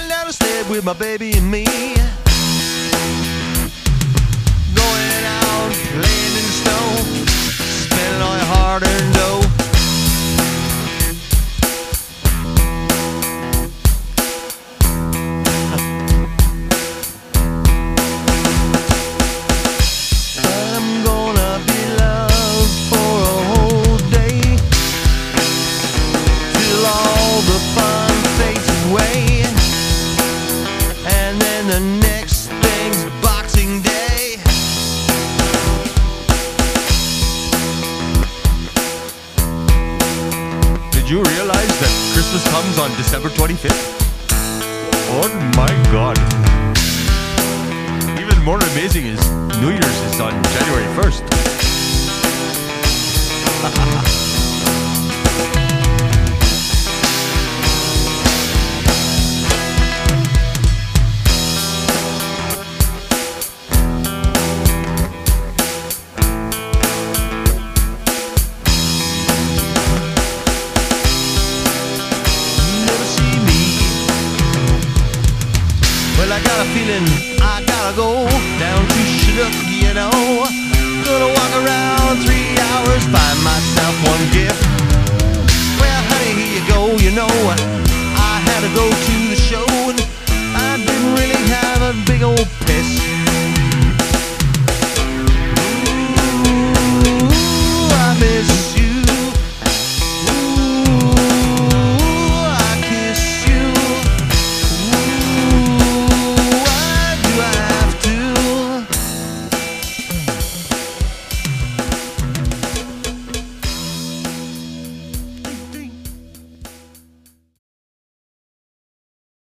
down the sled with my baby and me. Going out, playing in the snow, spending all your hard-earned dough. I'm gonna be loved for a whole day, till all the fun fades away, and then the next thing's Boxing Day. Did you realize that Christmas comes on December 25th? Oh my God. Even more amazing is New Year's is on January 1st. Never see me. Well, I got a feeling I gotta go down to Chinook, you know. Gonna walk around 3 hours, find myself one gift. Well, honey, here you go, you know. I had to go to